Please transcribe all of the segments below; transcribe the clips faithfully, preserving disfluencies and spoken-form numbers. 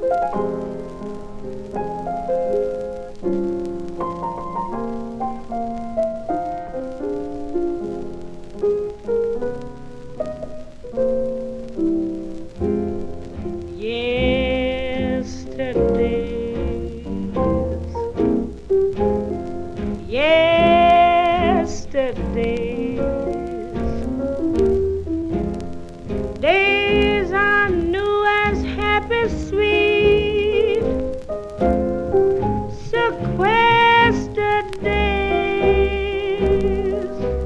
Yesterdays, days I knew as happy, sweet, sequestered days,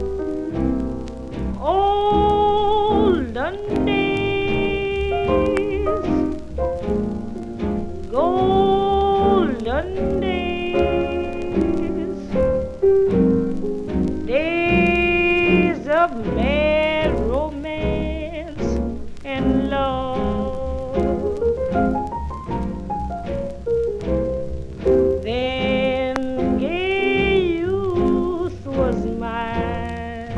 olden days, golden days, days of mad romance and love. Then gay youth was mine,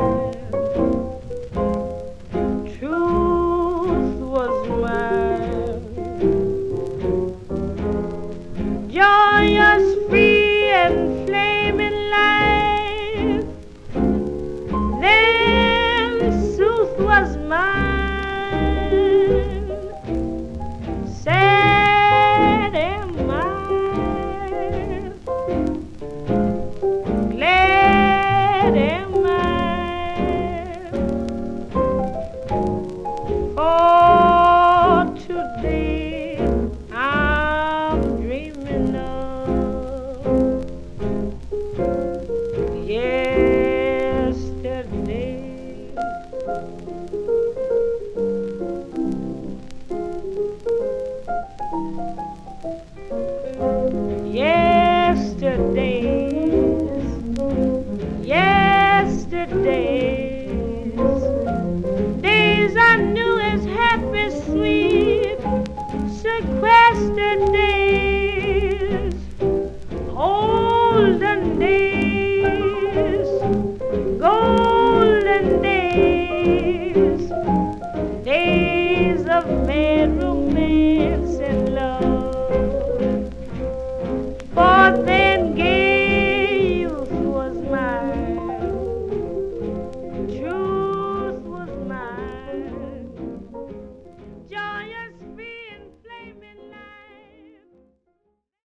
truth was mine, joyous, free, and flaming life. Then sooth was mine, sad am I, glad am I, for today I'm dreaming of yesterday. Yesterdays, yesterdays, days I knew as happy, sweet, sequestered days, olden days, golden days.